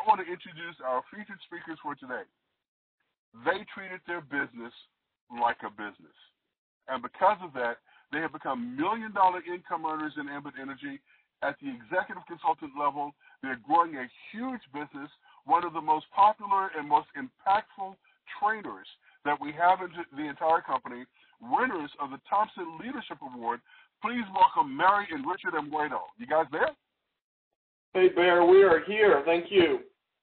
I want to introduce our featured speakers for today. They treated their business like a business. And because of that, they have become million-dollar income earners in Ambit Energy. At the executive consultant level, they're growing a huge business, one of the most popular and most impactful trainers that we have in the entire company, winners of the Thompson Leadership Award. Please welcome Mary and Richard Embueno. You guys there? Hey, Bear, we are here. Thank you.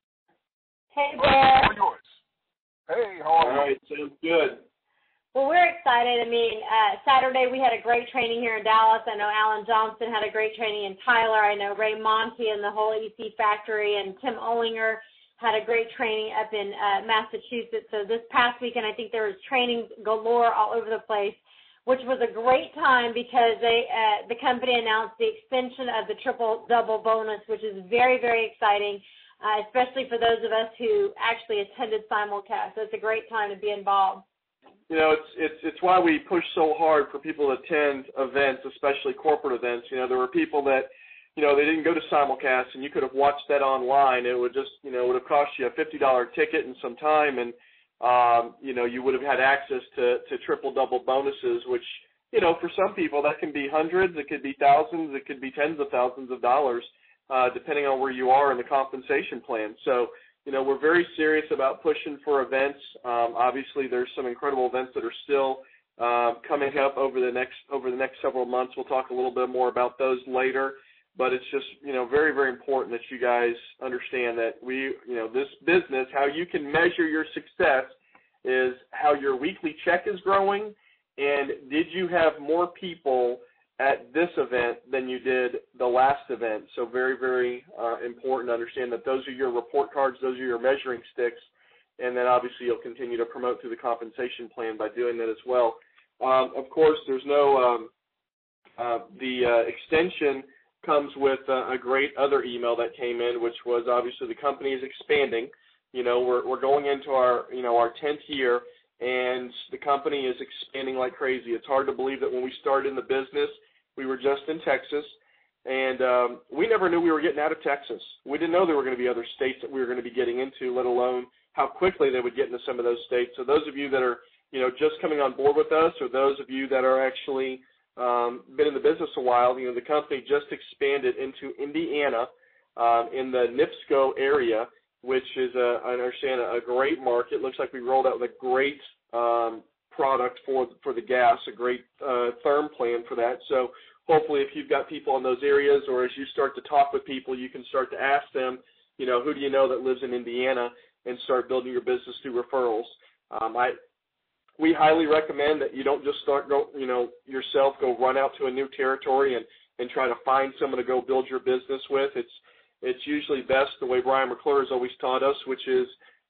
Hey, Bear. All yours. Hey, how are you? All right, sounds good. Well, we're excited. I mean, Saturday we had a great training here in Dallas. I know Alan Johnson had a great training in Tyler. I know Ray Monty and the whole EC Factory and Tim Olinger had a great training up in Massachusetts. So this past weekend, I think there was training galore all over the place, which was a great time because the company announced the extension of the triple-double bonus, which is very, very exciting, especially for those of us who actually attended simulcast. So it's a great time to be involved. You know, it's why we push so hard for people to attend events, especially corporate events. You know, there were people that, you know, they didn't go to simulcast, and you could have watched that online. It would just, you know, would have cost you a $50 ticket and some time, and you know, you would have had access to triple-double bonuses, which, you know, for some people that can be hundreds, it could be thousands, it could be tens of thousands of dollars, depending on where you are in the compensation plan. So, you know, we're very serious about pushing for events. Obviously, there's some incredible events that are still coming up over the next several months. We'll talk a little bit more about those later. But it's just, you know, very, very important that you guys understand that this business, how you can measure your success is how your weekly check is growing, and did you have more people at this event than you did the last event. So very, very important to understand that those are your report cards, those are your measuring sticks, and then obviously you'll continue to promote through the compensation plan by doing that as well. Of course, there's no the extension comes with a great other email that came in, which was obviously the company is expanding. You know, we're going into our 10th year, and the company is expanding like crazy. It's hard to believe that when we started in the business, we were just in Texas, and we never knew we were getting out of Texas. We didn't know there were going to be other states that we were going to be getting into, let alone how quickly they would get into some of those states. So those of you that are, you know, just coming on board with us, or those of you that are actually been in the business a while, you know, the company just expanded into Indiana in the NIPSCO area, which is, I understand, a great market. Looks like we rolled out with a great product for the gas, a great therm plan for that. So hopefully if you've got people in those areas, or as you start to talk with people, you can start to ask them, you know, who do you know that lives in Indiana, and start building your business through referrals. We highly recommend that you don't just yourself go run out to a new territory and try to find someone to go build your business with. It's usually best the way Brian McClure has always taught us, which is,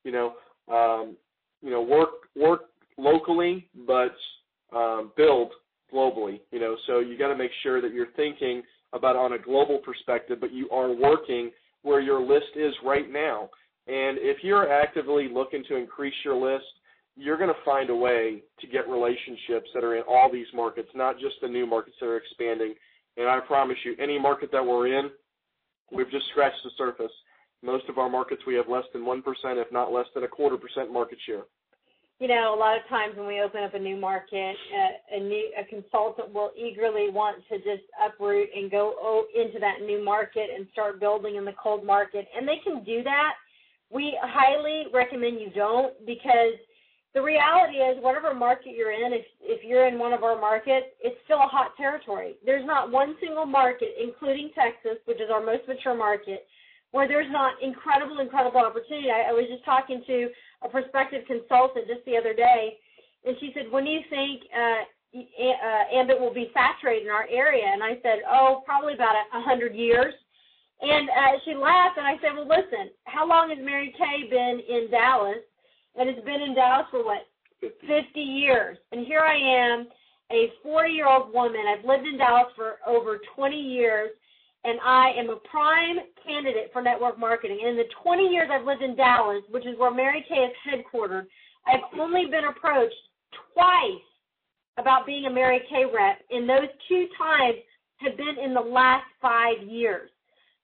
work locally, but build globally. You know, so you got to make sure that you're thinking about on a global perspective, but you are working where your list is right now. And if you're actively looking to increase your list, you're going to find a way to get relationships that are in all these markets, not just the new markets that are expanding. And I promise you, any market that we're in, we've just scratched the surface. Most of our markets, we have less than 1%, if not less than 0.25% market share. You know, a lot of times when we open up a new market, a consultant will eagerly want to just uproot and go into that new market and start building in the cold market. And they can do that. We highly recommend you don't, because the reality is, whatever market you're in, if you're in one of our markets, it's still a hot territory. There's not one single market, including Texas, which is our most mature market, where there's not incredible opportunity. I was just talking to a prospective consultant just the other day, and she said, when do you think Ambit will be saturated in our area? And I said, probably about 100 years. And she laughed, and I said, well, listen, how long has Mary Kay been in Dallas? And it's been in Dallas for, 50 years. And here I am, a 40-year-old woman. I've lived in Dallas for over 20 years, and I am a prime candidate for network marketing. And in the 20 years I've lived in Dallas, which is where Mary Kay is headquartered, I've only been approached twice about being a Mary Kay rep, and those 2 times have been in the last 5 years.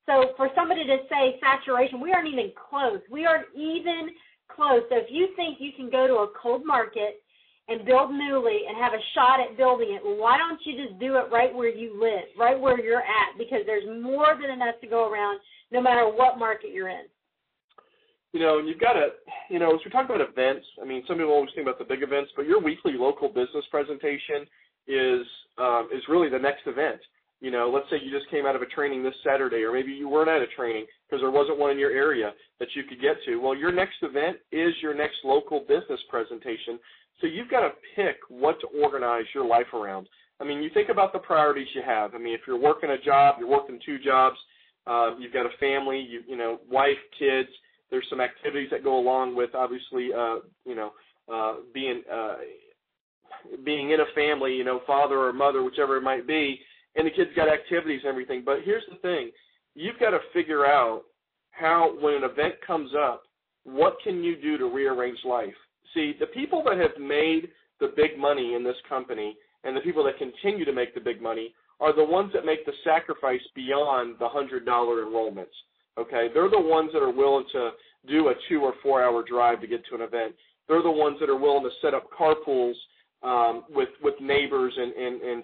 So for somebody to say saturation, we aren't even close. We aren't even close. So if you think you can go to a cold market and build newly and have a shot at building it, why don't you just do it right where you live, right where you're at? Because there's more than enough to go around no matter what market you're in. You've got to, as we talk about events, I mean, some people always think about the big events, but your weekly local business presentation is really the next event. Let's say you just came out of a training this Saturday, or maybe you weren't at a training because there wasn't one in your area that you could get to. Well, your next event is your next local business presentation. So you've got to pick what to organize your life around. I mean, you think about the priorities you have. I mean, if you're working a job, you're working 2 jobs, you've got a family, wife, kids. There's some activities that go along with, obviously, being in a family, father or mother, whichever it might be, and the kids got activities and everything. But here's the thing. You've got to figure out how, when an event comes up, what can you do to rearrange life? See, the people that have made the big money in this company and the people that continue to make the big money are the ones that make the sacrifice beyond the $100 enrollments, okay? They're the ones that are willing to do a 2 or 4 hour drive to get to an event. They're the ones that are willing to set up carpools with neighbors and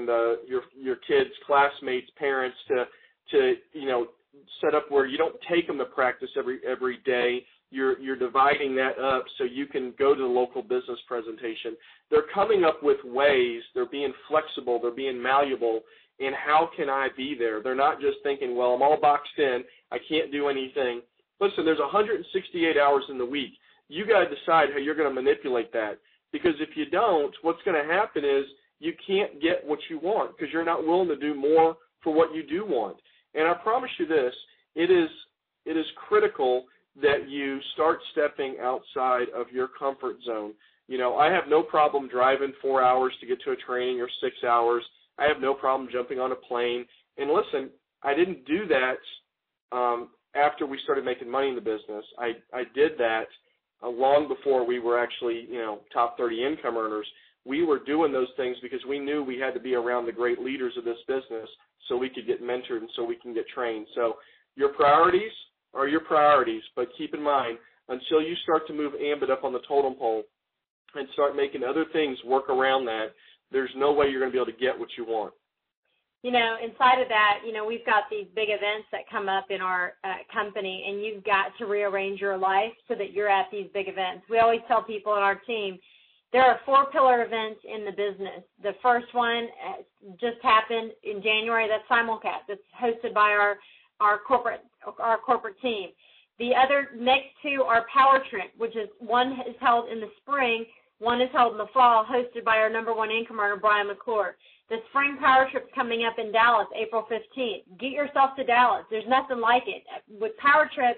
your kids, classmates, parents to set up where you don't take them to practice every day. You're dividing that up so you can go to the local business presentation. They're coming up with ways. They're being flexible. They're being malleable. And how can I be there? They're not just thinking, well, I'm all boxed in. I can't do anything. Listen, there's 168 hours in the week. You got to decide how you're going to manipulate that. Because if you don't, what's going to happen is you can't get what you want because you're not willing to do more for what you do want. And I promise you this, it is critical that you start stepping outside of your comfort zone. I have no problem driving 4 hours to get to a training or 6 hours. I have no problem jumping on a plane. And listen, I didn't do that after we started making money in the business. I did that long before we were actually, top 30 income earners. We were doing those things because we knew we had to be around the great leaders of this business so we could get mentored and so we can get trained. So your priorities are your priorities, but keep in mind, until you start to move Ambit up on the totem pole and start making other things work around that, there's no way you're going to be able to get what you want. Inside of that, we've got these big events that come up in our company, and you've got to rearrange your life so that you're at these big events. We always tell people on our team, there are 4 pillar events in the business. The first one just happened in January. That's Simulcast. It's hosted by our corporate team. The other next 2 are Power Trip, which is one is held in the spring, one is held in the fall, hosted by our number 1 income earner, Brian McClure. The spring Power Trip's coming up in Dallas, April 15th. Get yourself to Dallas. There's nothing like it. With Power Trip,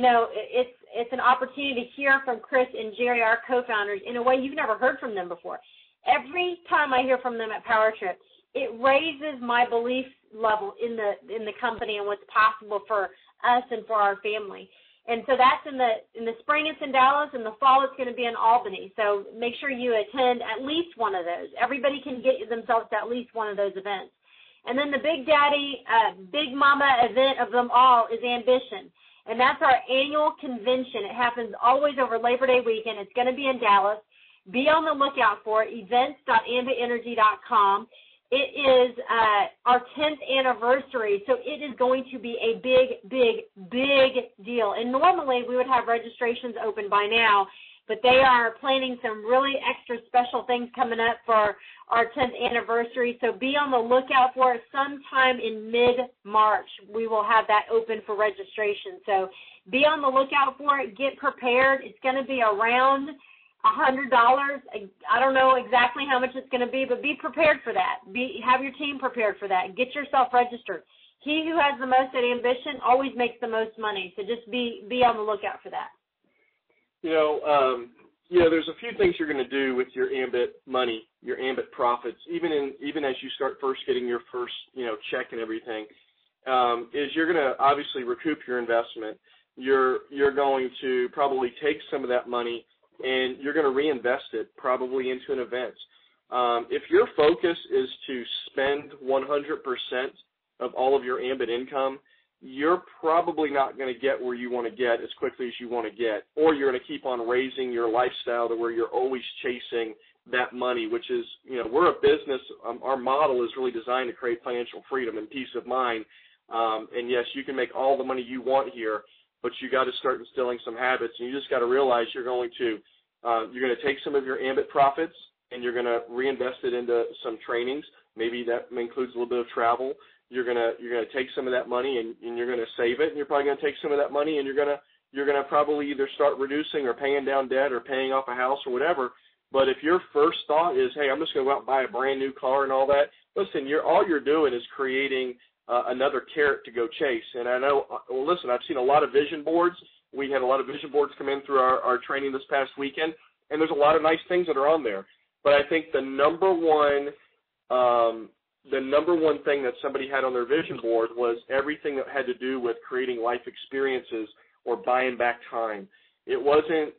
it's an opportunity to hear from Chris and Jerry, our co-founders, in a way you've never heard from them before. Every time I hear from them at Power Trip, it raises my belief level in the company and what's possible for us and for our family. And so that's in the spring it's in Dallas, and the fall it's going to be in Albany. So make sure you attend at least one of those. Everybody can get themselves to at least one of those events. And then the Big Daddy, Big Mama event of them all is Ambition. And that's our annual convention. It happens always over Labor Day weekend. It's going to be in Dallas. Be on the lookout for it, events.ambitenergy.com. It is our 10th anniversary, so it is going to be a big, big, big deal. And normally we would have registrations open by now, but they are planning some really extra special things coming up for our 10th anniversary. So be on the lookout for it. Sometime in mid-March, we will have that open for registration. So be on the lookout for it. Get prepared. It's going to be around $100. I don't know exactly how much it's going to be, but be prepared for that. Have your team prepared for that. Get yourself registered. He who has the most at Ambition always makes the most money, so just be on the lookout for that. There's a few things you're going to do with your Ambit money, your Ambit profits, even as you start first getting your first check and everything, is you're going to obviously recoup your investment. You're going to probably take some of that money and you're going to reinvest it probably into an event. If your focus is to spend 100% of all of your Ambit income, you're probably not going to get where you want to get as quickly as you want to get, or you're going to keep on raising your lifestyle to where you're always chasing that money, which is, we're a business. Our model is really designed to create financial freedom and peace of mind. And yes, you can make all the money you want here, but you got to start instilling some habits, and you just got to realize you're going to take some of your Ambit profits and you're going to reinvest it into some trainings. Maybe that includes a little bit of travel. You're gonna take some of that money and you're gonna save it, and you're probably gonna take some of that money and you're gonna probably either start reducing or paying down debt or paying off a house or whatever. But if your first thought is, hey, I'm just gonna go out and buy a brand new car and all that, listen, all you're doing is creating another carrot to go chase. And I know, listen, I've seen a lot of vision boards. We had a lot of vision boards come in through our training this past weekend, and there's a lot of nice things that are on there. But I think the number one thing that somebody had on their vision board was everything that had to do with creating life experiences or buying back time. It wasn't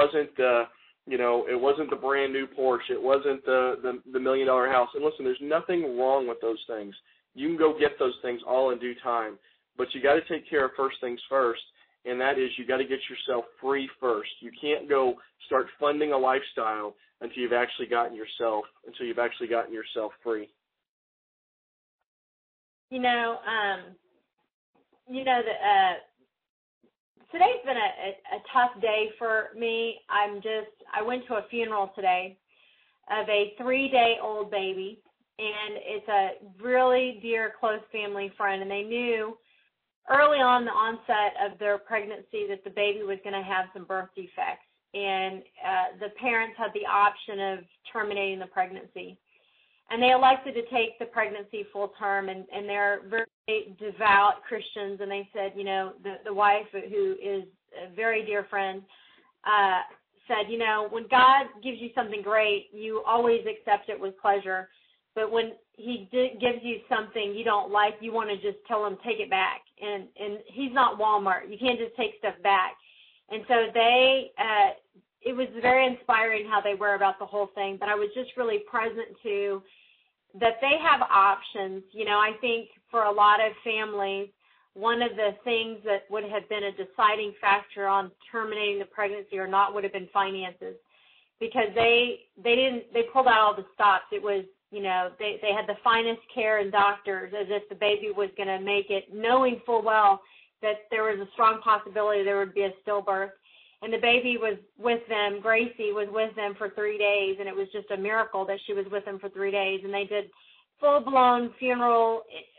the brand new Porsche. It wasn't the $1 million house. And listen, there's nothing wrong with those things. You can go get those things all in due time, but you got to take care of first things first, and that is you got to get yourself free first. You can't go start funding a lifestyle until you've actually gotten yourself free. Today's been a tough day for me. I went to a funeral today of a 3-day-old baby, and it's a really dear, close family friend, and they knew early on the onset of their pregnancy that the baby was going to have some birth defects, and the parents had the option of terminating the pregnancy. And they elected to take the pregnancy full term, and they're very devout Christians. And they said, the wife, who is a very dear friend, said, when God gives you something great, you always accept it with pleasure. But when he gives you something you don't like, you want to just tell him, take it back. And he's not Walmart. You can't just take stuff back. And so it was very inspiring how they were about the whole thing, but I was just really present to that they have options. I think for a lot of families, one of the things that would have been a deciding factor on terminating the pregnancy or not would have been finances, because they pulled out all the stops. It was, they had the finest care and doctors as if the baby was going to make it, knowing full well that there was a strong possibility there would be a stillbirth. And the baby was with them, Gracie was with them for 3 days, and it was just a miracle that she was with them for 3 days. And they did full-blown funeral,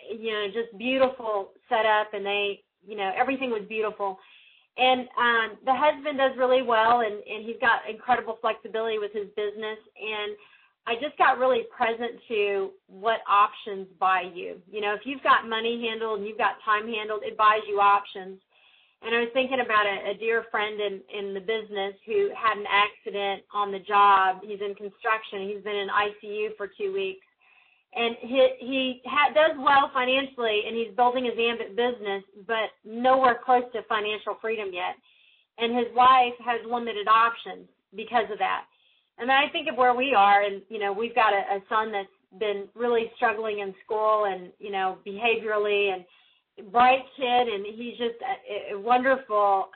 just beautiful setup, and everything was beautiful. And the husband does really well, and he's got incredible flexibility with his business. And I just got really present to what options buy you. If you've got money handled and you've got time handled, it buys you options. And I was thinking about a dear friend in the business who had an accident on the job. He's in construction. He's been in ICU for 2 weeks. And he does well financially, and he's building his Ambit business, but nowhere close to financial freedom yet. And his wife has limited options because of that. And then I think of where we are, and, we've got a son that's been really struggling in school and, behaviorally, and bright kid, and he's just a wonderful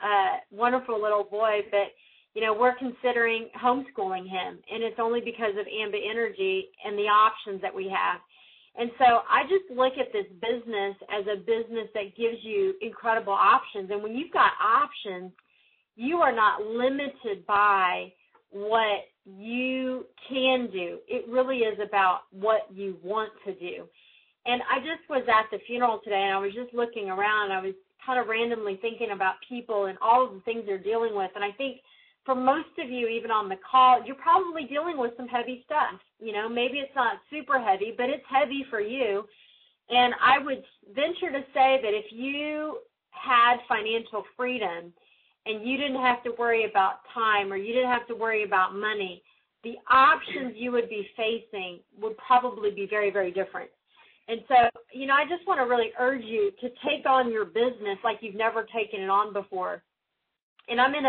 little boy. But we're considering homeschooling him, and it's only because of Ambit Energy and the options that we have. And so I just look at this business as a business that gives you incredible options. And when you've got options, you are not limited by what you can do. It really is about what you want to do. And I just was at the funeral today, and I was just looking around. I was kind of randomly thinking about people and all of the things they're dealing with. And I think for most of you, even on the call, you're probably dealing with some heavy stuff. Maybe it's not super heavy, but it's heavy for you. And I would venture to say that if you had financial freedom and you didn't have to worry about time or you didn't have to worry about money, the options you would be facing would probably be very, very different. And so, I just want to really urge you to take on your business like you've never taken it on before. And I'm in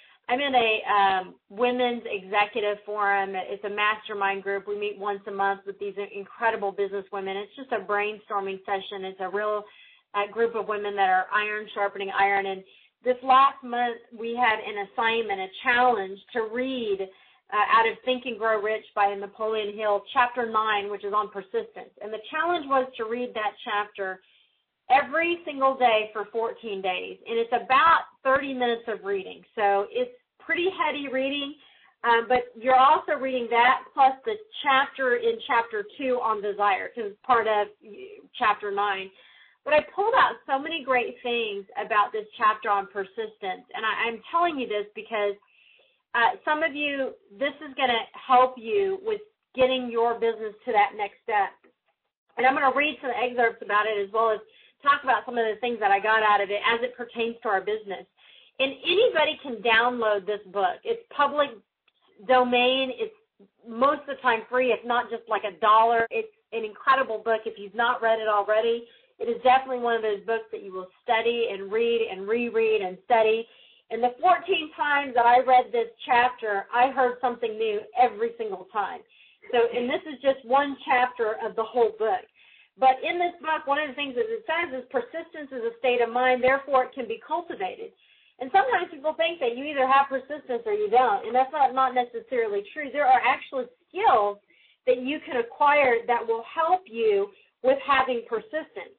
a women's executive forum. It's a mastermind group. We meet once a month with these incredible business women. It's just a brainstorming session. It's a real group of women that are iron sharpening iron. And this last month, we had an assignment, a challenge to read out of Think and Grow Rich by Napoleon Hill, Chapter 9, which is on persistence. And the challenge was to read that chapter every single day for 14 days. And it's about 30 minutes of reading. So it's pretty heady reading, but you're also reading that plus the chapter in Chapter 2 on desire, because it's part of Chapter 9. But I pulled out so many great things about this chapter on persistence. And I'm telling you this because some of you, this is going to help you with getting your business to that next step. And I'm going to read some excerpts about it as well as talk about some of the things that I got out of it as it pertains to our business. And anybody can download this book. It's public domain. It's most of the time free. It's not just like $1. It's an incredible book. If you've not read it already, it is definitely one of those books that you will study and read and reread and study. And the 14 times that I read this chapter, I heard something new every single time. So, and this is just one chapter of the whole book. But in this book, one of the things that it says is persistence is a state of mind, therefore it can be cultivated. And sometimes people think that you either have persistence or you don't, and that's not necessarily true. There are actually skills that you can acquire that will help you with having persistence.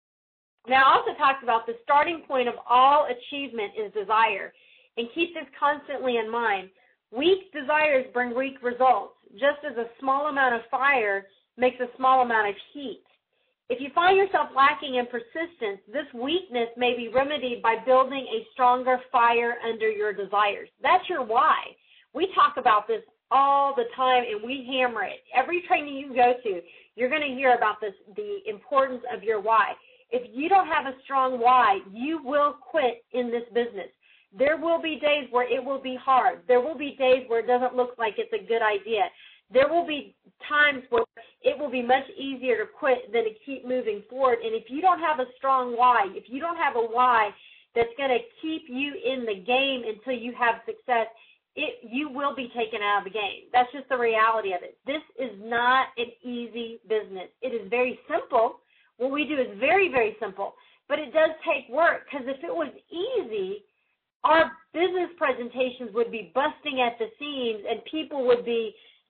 Now, I also talked about the starting point of all achievement is desire, and keep this constantly in mind. Weak desires bring weak results, just as a small amount of fire makes a small amount of heat. If you find yourself lacking in persistence, this weakness may be remedied by building a stronger fire under your desires. That's your why. We talk about this all the time, and we hammer it. Every training you go to, you're going to hear about this, the importance of your why. If you don't have a strong why, you will quit in this business. There will be days where it will be hard. There will be days where it doesn't look like it's a good idea. There will be times where it will be much easier to quit than to keep moving forward. And if you don't have a strong why, if you don't have a why that's going to keep you in the game until you have success, you will be taken out of the game. That's just the reality of it. This is not an easy business. It is very simple. What we do is very, very simple, but it does take work, because if it was easy, our business presentations would be busting at the seams and people would be,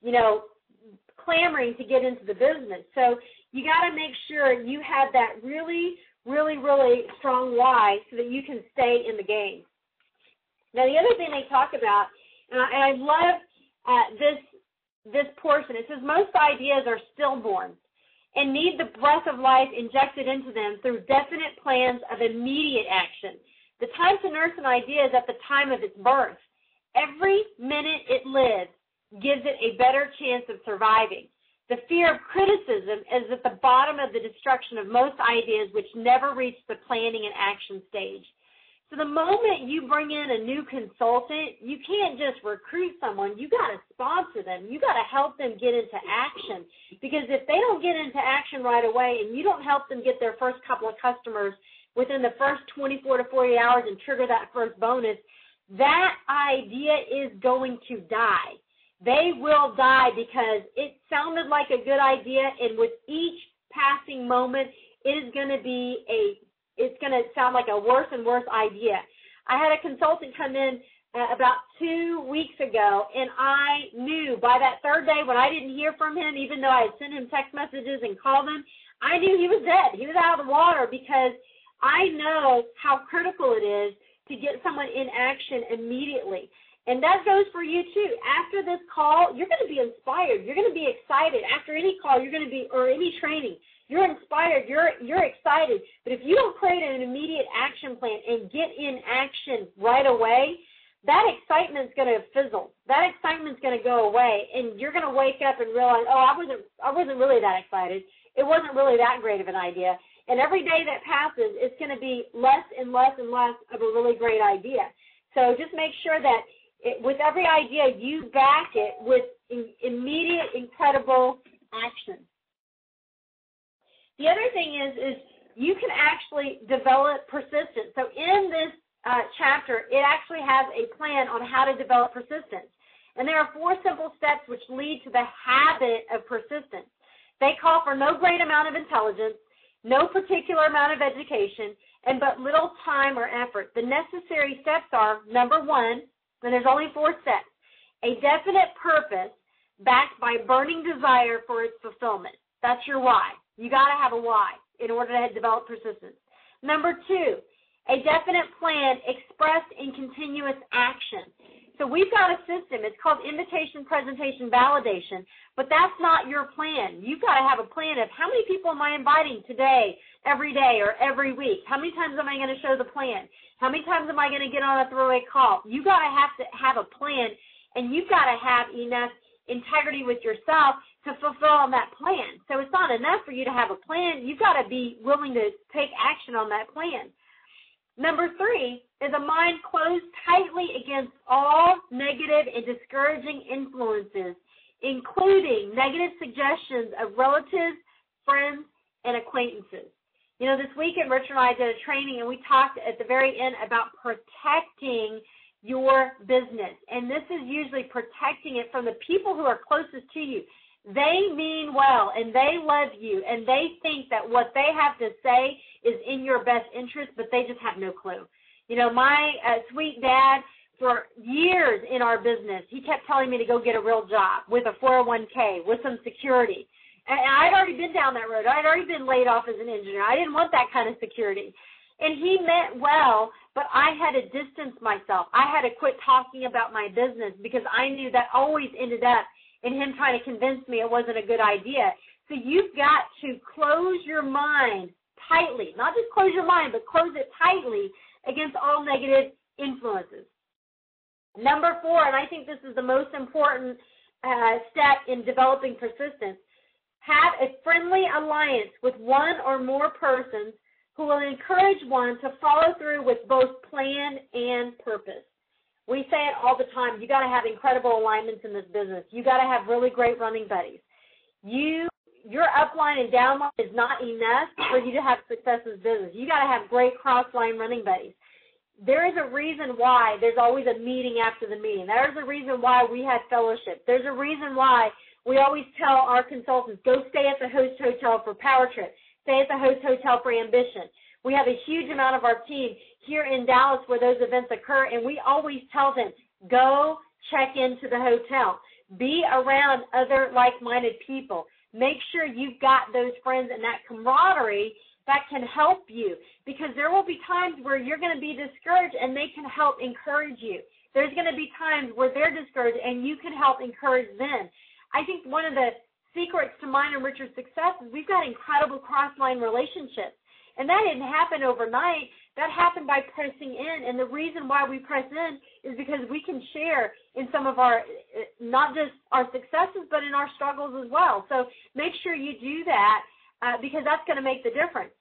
clamoring to get into the business. So you got to make sure you have that really, really, really strong why so that you can stay in the game. Now, the other thing they talk about, and I love this portion, it says most ideas are stillborn and need the breath of life injected into them through definite plans of immediate action. The time to nurse an idea is at the time of its birth. Every minute it lives gives it a better chance of surviving. The fear of criticism is at the bottom of the destruction of most ideas which never reach the planning and action stage. So the moment you bring in a new consultant, you can't just recruit someone. You got to sponsor them. You got to help them get into action, because if they don't get into action right away and you don't help them get their first couple of customers within the first 24 to 48 hours and trigger that first bonus, that idea is going to die. They will die because it sounded like a good idea, and with each passing moment, it's going to sound like a worse and worse idea. I had a consultant come in about 2 weeks ago, and I knew by that third day when I didn't hear from him, even though I had sent him text messages and called him, I knew he was dead. He was out of the water, because I know how critical it is to get someone in action immediately. And that goes for you too. After this call, you're going to be inspired. You're going to be excited. After any call, you're going to be, or any training, you're inspired. You're excited. But if you don't create an immediate action plan and get in action right away, that excitement's going to fizzle. That excitement's going to go away, and you're going to wake up and realize, oh, I wasn't really that excited. It wasn't really that great of an idea. And every day that passes, it's going to be less and less and less of a really great idea. So just make sure that with every idea, you back it with immediate, incredible action. The other thing is you can actually develop persistence. So in this chapter, it actually has a plan on how to develop persistence. And there are 4 simple steps which lead to the habit of persistence. They call for no great amount of intelligence. no particular amount of education, and but little time or effort. The necessary steps are, number one, and there's only 4 steps, a definite purpose backed by burning desire for its fulfillment. That's your why. You got to have a why in order to develop persistence. Number 2, a definite plan expressed in continuous action. So we've got a system. It's called invitation, presentation, validation, but that's not your plan. You've got to have a plan of how many people am I inviting today, every day, or every week? How many times am I going to show the plan? How many times am I going to get on a throwaway call? You've got to have a plan, and you've got to have enough integrity with yourself to fulfill on that plan. So it's not enough for you to have a plan. You've got to be willing to take action on that plan. Number 3 is a mind closed tightly against all negative and discouraging influences, including negative suggestions of relatives, friends, and acquaintances. You know, this weekend, Richard and I did a training, and we talked at the very end about protecting your business. And this is usually protecting it from the people who are closest to you. They mean well, and they love you, and they think that what they have to say is in your best interest, but they just have no clue. You know, my sweet dad, for years in our business, he kept telling me to go get a real job with a 401k, with some security. And I'd already been down that road. I'd already been laid off as an engineer. I didn't want that kind of security. And he meant well, but I had to distance myself. I had to quit talking about my business because I knew that always ended up in him trying to convince me it wasn't a good idea. So you've got to close your mind tightly, not just close your mind, but close it tightly against all negative influences. Number 4, and I think this is the most important step in developing persistence, have a friendly alliance with one or more persons who will encourage one to follow through with both plan and purpose. We say it all the time. You got to have incredible alignments in this business. You got to have really great running buddies. Your upline and downline is not enough for you to have success in business. You got to have great cross-line running buddies. There is a reason why there's always a meeting after the meeting. There's a reason why we have fellowship. There's a reason why we always tell our consultants, go stay at the host hotel for Power Trip. Stay at the host hotel for Ambition. We have a huge amount of our team here in Dallas where those events occur, and we always tell them, go check into the hotel. Be around other like-minded people. Make sure you've got those friends and that camaraderie that can help you, because there will be times where you're going to be discouraged and they can help encourage you. There's going to be times where they're discouraged and you can help encourage them. I think one of the secrets to mine and Richard's success is we've got incredible cross-line relationships. And that didn't happen overnight. That happened by pressing in. And the reason why we press in is because we can share in some of our, not just our successes, but in our struggles as well. So make sure you do that because that's going to make the difference.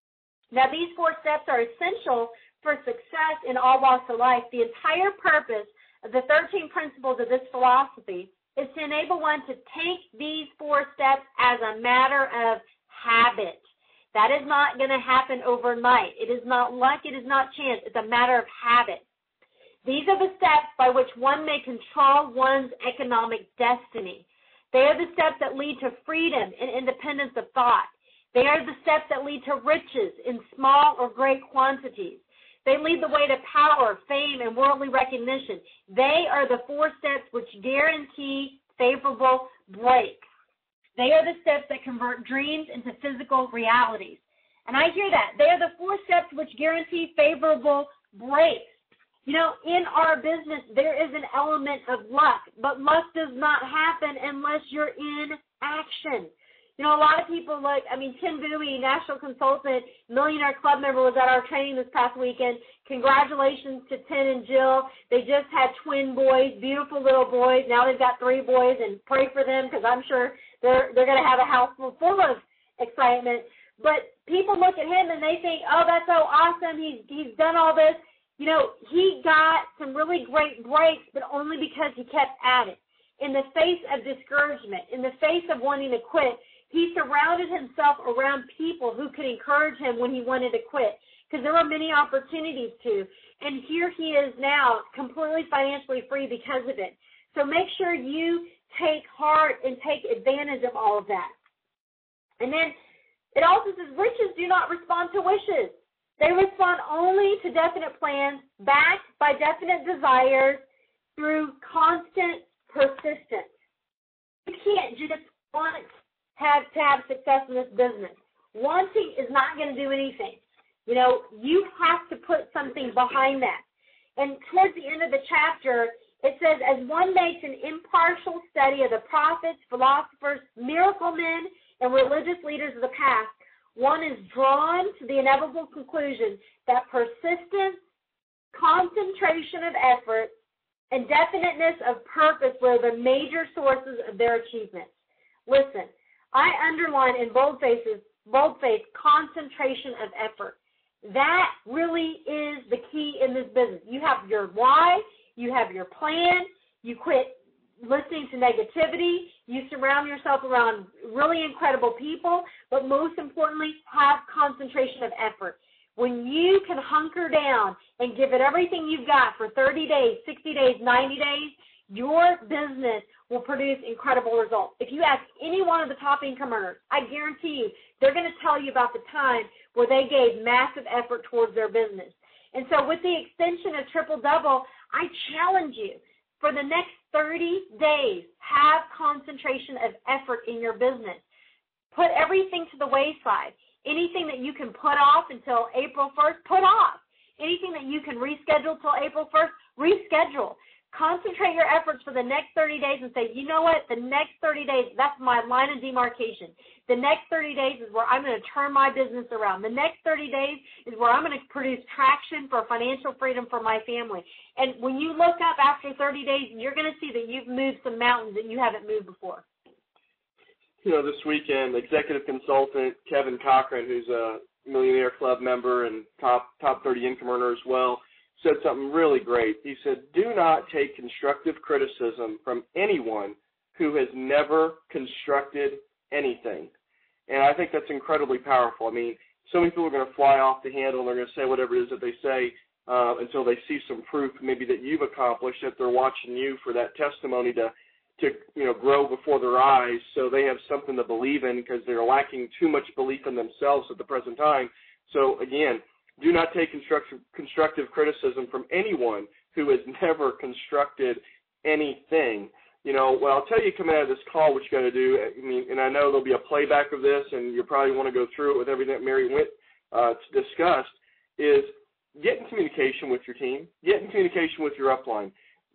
Now, these 4 steps are essential for success in all walks of life. The entire purpose of the 13 principles of this philosophy is to enable one to take these 4 steps as a matter of habit. That is not going to happen overnight. It is not luck. It is not chance. It's a matter of habit. These are the steps by which one may control one's economic destiny. They are the steps that lead to freedom and independence of thought. They are the steps that lead to riches in small or great quantities. They lead the way to power, fame, and worldly recognition. They are the 4 steps which guarantee favorable breaks. They are the steps that convert dreams into physical realities. And I hear that. They are the 4 steps which guarantee favorable breaks. You know, in our business, there is an element of luck, but luck does not happen unless you're in action. You know, a lot of people Tim Bowie, national consultant, Millionaire Club member, was at our training this past weekend. Congratulations to Tim and Jill. They just had twin boys, beautiful little boys. Now they've got 3 boys, and pray for them because I'm sure they're going to have a house full of excitement. But people look at him and they think, oh, that's so awesome. He's done all this. You know, he got some really great breaks, but only because he kept at it. In the face of discouragement, in the face of wanting to quit, he surrounded himself around people who could encourage him when he wanted to quit, because there were many opportunities to. And here he is now, completely financially free because of it. So make sure you take heart and take advantage of all of that. And then It also says riches do not respond to wishes. They respond only to definite plans backed by definite desires through constant persistence. You can't just want to have success in this business. Wanting is not going to do anything. You know, you have to put something behind that. And towards the end of the chapter, it says, as one makes an impartial study of the prophets, philosophers, miracle men, and religious leaders of the past, one is drawn to the inevitable conclusion that persistence, concentration of effort, and definiteness of purpose were the major sources of their achievements. Listen, I underline in boldface, concentration of effort. That really is the key in this business. You have your why, you have your plan, you quit listening to negativity, you surround yourself around really incredible people, but most importantly, have concentration of effort. When you can hunker down and give it everything you've got for 30 days, 60 days, 90 days, your business will produce incredible results. If you ask any one of the top income earners, I guarantee you they're going to tell you about the time where they gave massive effort towards their business. And so with the extension of Triple Double, I challenge you, for the next 30 days, have concentration of effort in your business. Put everything to the wayside. Anything that you can put off until April 1st, put off. Anything that you can reschedule till April 1st, reschedule. Concentrate your efforts for the next 30 days and say, you know what, the next 30 days, that's my line of demarcation. The next 30 days is where I'm going to turn my business around. The next 30 days is where I'm going to produce traction for financial freedom for my family. And when you look up after 30 days, you're going to see that you've moved some mountains that you haven't moved before. You know, this weekend, executive consultant Kevin Cochran, who's a Millionaire Club member and top 30 income earner as well, said something really great. He said, do not take constructive criticism from anyone who has never constructed anything. And I think that's incredibly powerful. I mean, so many people are going to fly off the handle and they're going to say whatever it is that they say until they see some proof maybe that you've accomplished, that they're watching you for that testimony to grow before their eyes, so they have something to believe in because they're lacking too much belief in themselves at the present time. So, again, do not take constructive criticism from anyone who has never constructed anything. You know, well, I'll tell you coming out of this call what you got to do. I mean, and I know there'll be a playback of this, and you probably want to go through it with everything that Mary discussed, is get in communication with your team, get in communication with your upline.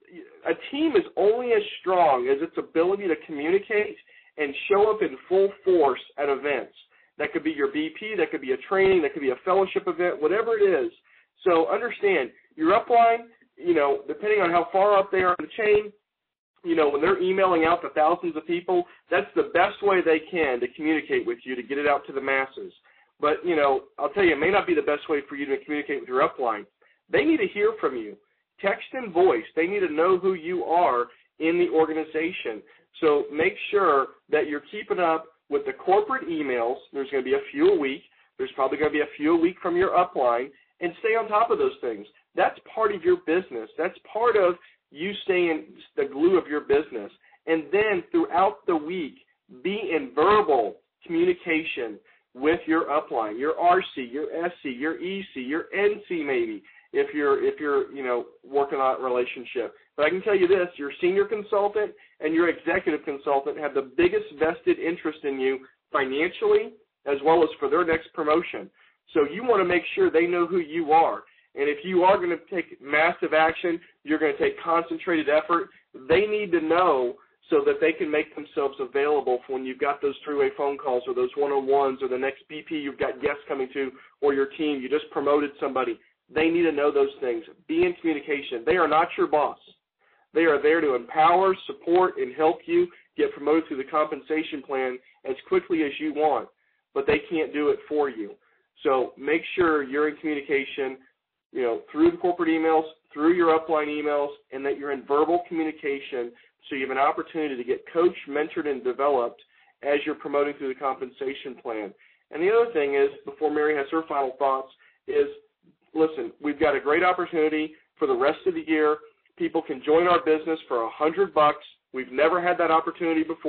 A team is only as strong as its ability to communicate and show up in full force at events. That could be your BP, that could be a training, that could be a fellowship event, whatever it is. So understand, your upline, you know, depending on how far up they are in the chain, you know, when they're emailing out to thousands of people, that's the best way they can to communicate with you, to get it out to the masses. But, you know, I'll tell you, it may not be the best way for you to communicate with your upline. They need to hear from you. Text and voice. They need to know who you are in the organization. So make sure that you're keeping up with the corporate emails. There's going to be a few a week. There's probably going to be a few a week from your upline, and stay on top of those things. That's part of your business. That's part of you staying the glue of your business. And then throughout the week, be in verbal communication with your upline, your RC, your SC, your EC, your NC maybe, if you're you know, working on a relationship. But I can tell you this, your senior consultant and your executive consultant have the biggest vested interest in you financially as well as for their next promotion. So you want to make sure they know who you are. And if you are going to take massive action, you're going to take concentrated effort, they need to know so that they can make themselves available for when you've got those three-way phone calls or those one-on-ones or the next BP you've got guests coming to, or your team, you just promoted somebody. They need to know those things. Be in communication. They are not your boss. They are there to empower, support, and help you get promoted through the compensation plan as quickly as you want, but they can't do it for you. So make sure you're in communication, you know, through the corporate emails, through your upline emails, and that you're in verbal communication so you have an opportunity to get coached, mentored, and developed as you're promoting through the compensation plan. And the other thing is, before Mary has her final thoughts, is, listen, we've got a great opportunity for the rest of the year. People can join our business for $100. We've never had that opportunity before.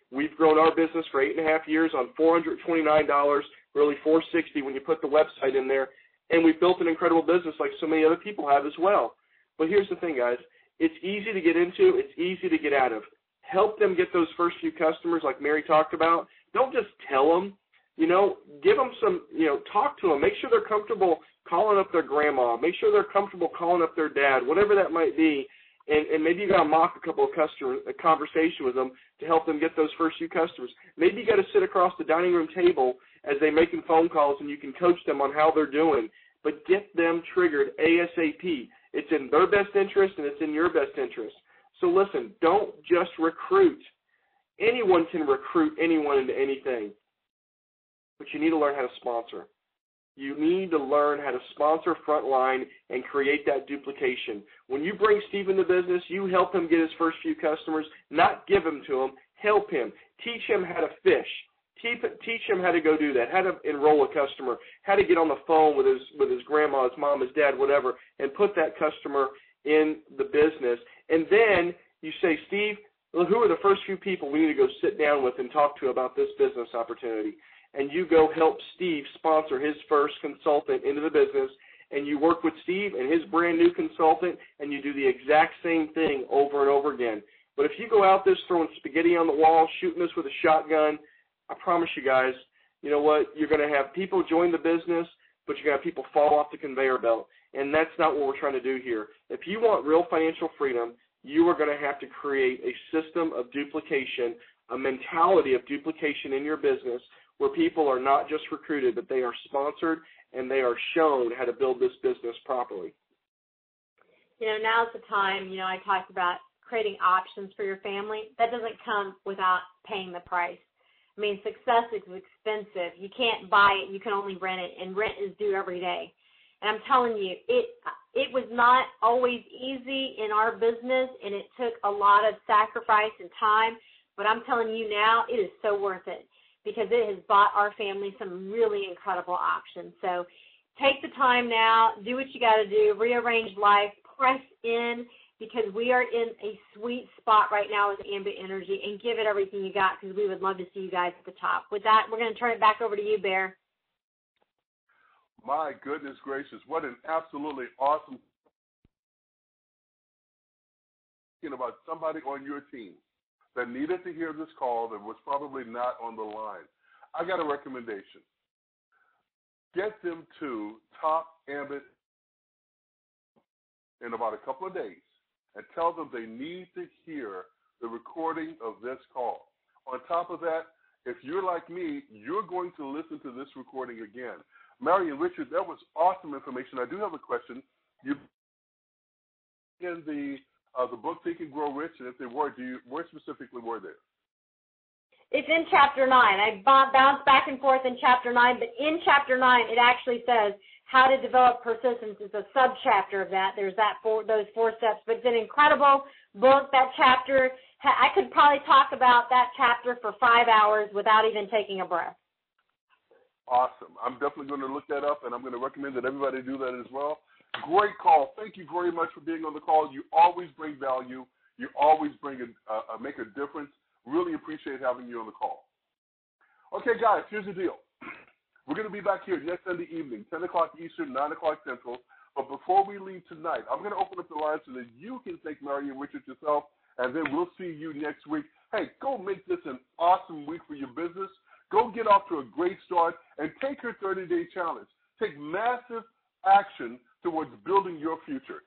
We've grown our business for 8.5 years on $429, really $460 when you put the website in there, and we've built an incredible business like so many other people have as well. But here's the thing, guys. It's easy to get into. It's easy to get out of. Help them get those first few customers like Mary talked about. Don't just tell them. Give them some, talk to them. Make sure they're comfortable calling up their grandma. Make sure they're comfortable calling up their dad, whatever that might be. And maybe you got to mock a couple of a conversation with them to help them get those first few customers. Maybe you got to sit across the dining room table as they're making phone calls, and you can coach them on how they're doing. But get them triggered ASAP. It's in their best interest, and it's in your best interest. So listen, don't just recruit. Anyone can recruit anyone into anything, but you need to learn how to sponsor. You need to learn how to sponsor frontline and create that duplication. When you bring Steve into business, you help him get his first few customers, not give them to him, help him. Teach him how to fish. Teach him how to go do that, how to enroll a customer, how to get on the phone with his grandma, his mom, his dad, whatever, and put that customer in the business. And then you say, Steve, who are the first few people we need to go sit down with and talk to about this business opportunity? And you go help Steve sponsor his first consultant into the business, and you work with Steve and his brand new consultant, and you do the exact same thing over and over again. But if you go out there throwing spaghetti on the wall, shooting this with a shotgun, I promise you guys, you know what, you're going to have people join the business, but you're going to have people fall off the conveyor belt, and that's not what we're trying to do here. If you want real financial freedom, you are going to have to create a system of duplication, a mentality of duplication in your business where people are not just recruited, but they are sponsored and they are shown how to build this business properly. Now's the time, I talked about creating options for your family. That doesn't come without paying the price. I mean, success is expensive. You can't buy it. You can only rent it, and rent is due every day. And I'm telling you, it was not always easy in our business, and it took a lot of sacrifice and time. But I'm telling you now, it is so worth it because it has bought our family some really incredible options. So take the time now, do what you got to do, rearrange life, press in, because we are in a sweet spot right now with Ambit Energy, and give it everything you got because we would love to see you guys at the top. With that, we're going to turn it back over to you, Bear. My goodness gracious, what an absolutely awesome thinking about somebody on your team that needed to hear this call that was probably not on the line. I got a recommendation. Get them to Top Ambit in about a couple of days and tell them they need to hear the recording of this call. On top of that, if you're like me, you're going to listen to this recording again. Mary and Richard, that was awesome information. I do have a question. You in the book Think and Grow Rich, and if they were, where specifically were they? It's in Chapter 9. I bounced back and forth in Chapter 9, but in Chapter 9 it actually says how to develop persistence. It's a sub-chapter of that. There's those 4 steps, but it's an incredible book, that chapter. I could probably talk about that chapter for 5 hours without even taking a breath. Awesome. I'm definitely going to look that up, and I'm going to recommend that everybody do that as well. Great call. Thank you very much for being on the call. You always bring value. You always make a difference. Really appreciate having you on the call. Okay, guys, here's the deal. We're going to be back here next Sunday evening, 10 o'clock Eastern, 9 o'clock Central. But before we leave tonight, I'm going to open up the line so that you can thank Mary and Richard yourself, and then we'll see you next week. Hey, go make this an awesome week for your business. Go get off to a great start and take your 30-day challenge. Take massive action towards building your future.